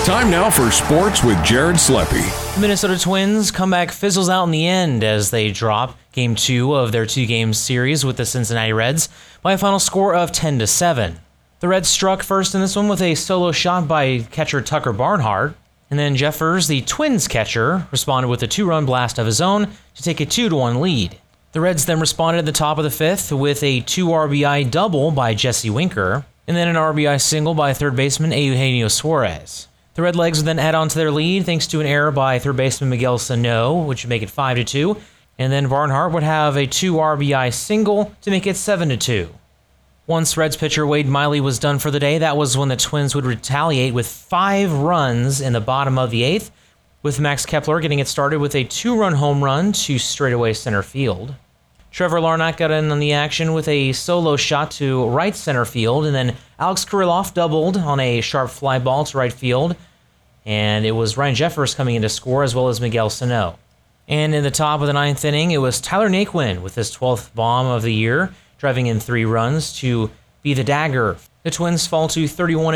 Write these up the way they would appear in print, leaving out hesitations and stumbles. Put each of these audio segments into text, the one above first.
Time now for sports with Jared Sleppy. The Minnesota Twins comeback fizzles out in the end as they drop Game 2 of their two-game series with the Cincinnati Reds by a final score of 10-7. The Reds struck first in this one with a solo shot by catcher Tucker Barnhart, and then Jeffers, the Twins catcher, responded with a two-run blast of his own to take a 2-1 lead. The Reds then responded at the top of the fifth with a 2 RBI double by Jesse Winker, and then an RBI single by third baseman Eugenio Suarez. The Redlegs would then add on to their lead thanks to an error by third baseman Miguel Sano, which would make it 5-2, and then Barnhart would have a 2 RBI single to make it 7-2. Once Reds pitcher Wade Miley was done for the day, that was when the Twins would retaliate with 5 runs in the bottom of the 8th, with Max Kepler getting it started with a 2-run home run to straightaway center field. Trevor Larnach got in on the action with a solo shot to right center field, and then Alex Kirilloff doubled on a sharp fly ball to right field, and it was Ryan Jeffers coming in to score as well as Miguel Sano. And in the top of the 9th inning, it was Tyler Naquin with his 12th bomb of the year, driving in 3 runs to be the dagger. The Twins fall to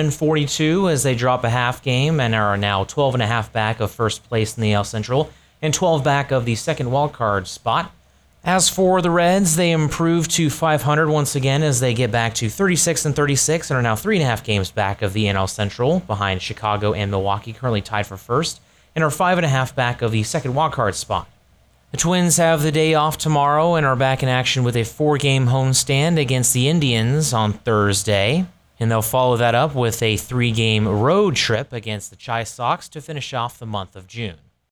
31-42 as they drop a half game and are now 12.5 back of first place in the AL Central and 12 back of the second wildcard spot. As for the Reds, they improve to 500 once again as they get back to 36-36 and are now 3.5 games back of the NL Central, behind Chicago and Milwaukee, currently tied for first, and are 5.5 back of the second wildcard spot. The Twins have the day off tomorrow and are back in action with a 4-game homestand against the Indians on Thursday, and they'll follow that up with a 3-game road trip against the Chi Sox to finish off the month of June.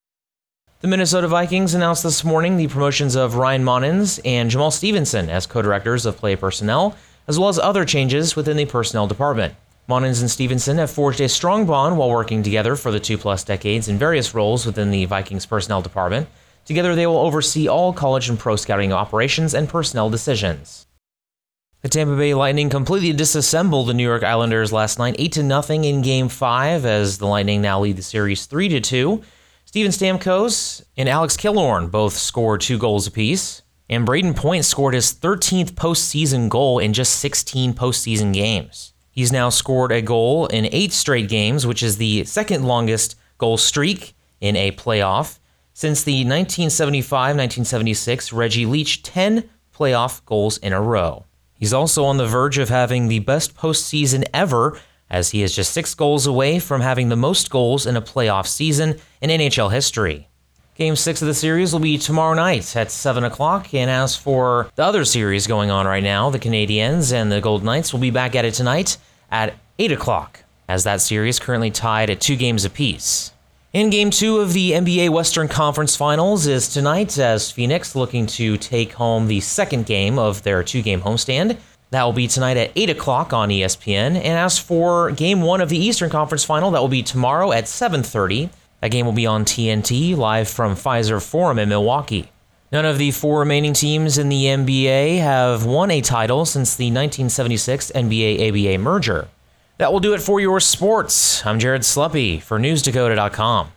The Minnesota Vikings announced this morning the promotions of Ryan Monins and Jamal Stevenson as co-directors of play personnel, as well as other changes within the personnel department. Monins and Stevenson have forged a strong bond while working together for the 2+ decades in various roles within the Vikings personnel department. Together they will oversee all college and pro scouting operations and personnel decisions. The Tampa Bay Lightning completely disassembled the New York Islanders last night 8-0 in Game 5 as the Lightning now lead the series 3-2. Steven Stamkos and Alex Killorn both scored 2 goals apiece, and Braden Point scored his 13th postseason goal in just 16 postseason games. He's now scored a goal in 8 straight games, which is the second longest goal streak in a playoff since the 1975-1976 Reggie Leach 10 playoff goals in a row. He's also on the verge of having the best postseason ever, as he is just 6 goals away from having the most goals in a playoff season in NHL history. Game 6 of the series will be tomorrow night at 7 o'clock, and as for the other series going on right now, the Canadiens and the Golden Knights will be back at it tonight at 8 o'clock, as that series currently tied at 2 games apiece. In Game 2 of the NBA Western Conference Finals is tonight, as Phoenix looking to take home the second game of their 2-game homestand. That will be tonight at 8 o'clock on ESPN. And as for Game 1 of the Eastern Conference Final, that will be tomorrow at 7:30. That game will be on TNT, live from Pfizer Forum in Milwaukee. None of the 4 remaining teams in the NBA have won a title since the 1976 NBA-ABA merger. That will do it for your sports. I'm Jared Sleppy for NewsDakota.com.